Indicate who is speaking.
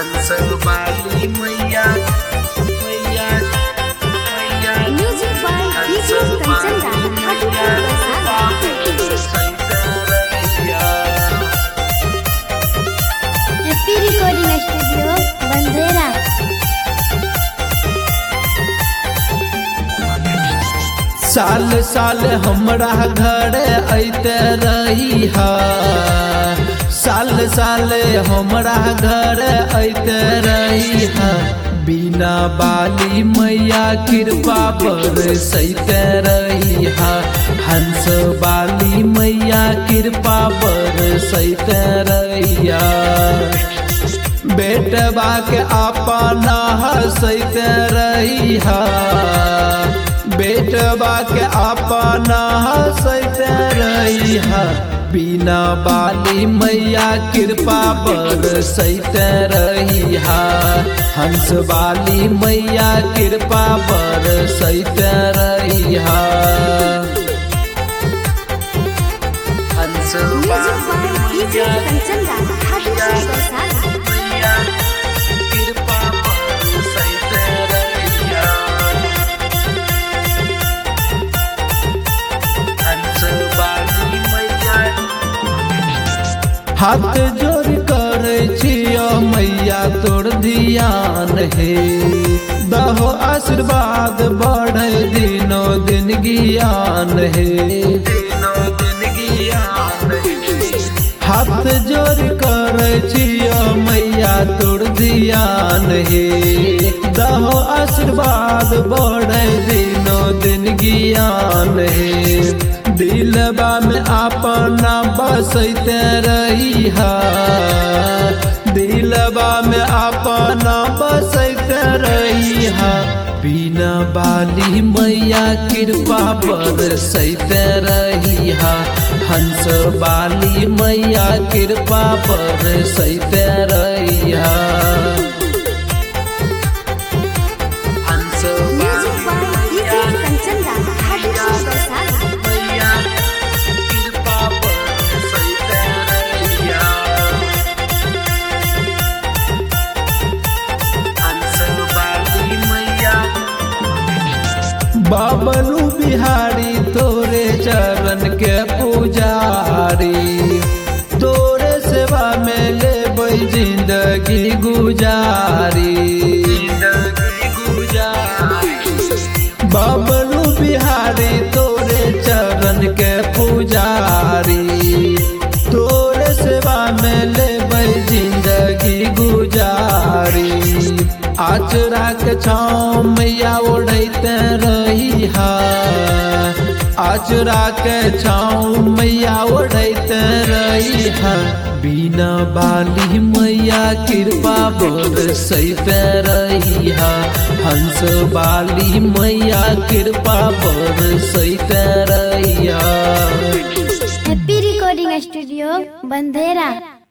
Speaker 1: हंस वाली मैया मैया मैया
Speaker 2: music by DJ Kanchan Rana happy recording studio बंदेरा।
Speaker 3: साल साल हमरा घर अइते रही हा, साल साल हमरा घर अइते रही हा। बिना बाली मैया कृपा बरसैते रही हा, हंस बाली मैया कृपा बरसैते रहिया। बेटवा के अपना हंसैते रही हा, बेटवा के अपना हंसैते रही हा। बिना बाली मैया कृपा बरसैते रही हा, हंस बाली मैया कृपा बरसैते रही हा।
Speaker 1: हंस
Speaker 2: music by DJ Kanchan Rana
Speaker 1: मैया कृपा बरसैते रहिया। हंस वाली मैया
Speaker 3: हाथ जोड़ कर छियो मैया तोर ध्यान हे, दहो आशीर्वाद बढ़े दिनों दिन ज्ञान हे।
Speaker 1: दिनों दिन ज्ञान
Speaker 3: हाथ जोड़ कर छियो मैया तोर ध्यान हे, दहो आशीर्वाद बढ़े दिनों दिन ज्ञान हे। दिलबा में अपना बसैते रही हा, दिलबा में अपना बसैते रही हा। बिना बाली मैया कृपा बरसैते रही हा, हंस बाली मैया कृपा बरसैते रही हा।
Speaker 1: हंस
Speaker 2: music by DJ Kanchan Rana
Speaker 1: मैया कृपा बरसैते रहिया। हंस वाली मैया
Speaker 3: बाबलू बिहारी तोरे चरण के पुजारी, तोरे सेवा में लेबै जिंदगी गुजारी।
Speaker 1: जिंदगी गुजारी
Speaker 3: बाबलू बिहारी तोरे चरण के पुजारी, तोरे सेवा में लेबै जिंदगी गुजारी। आचरा के छाँव मैया ओढ़ैते रही हा, आचरा के छाँव मैया ओढ़ैते रही हा। बिना बाली मैया कृपा बरसैते रही हा, हंस बाली मैया कृपा बरसैते रही हा।
Speaker 2: Happy recording studio बंदेरा।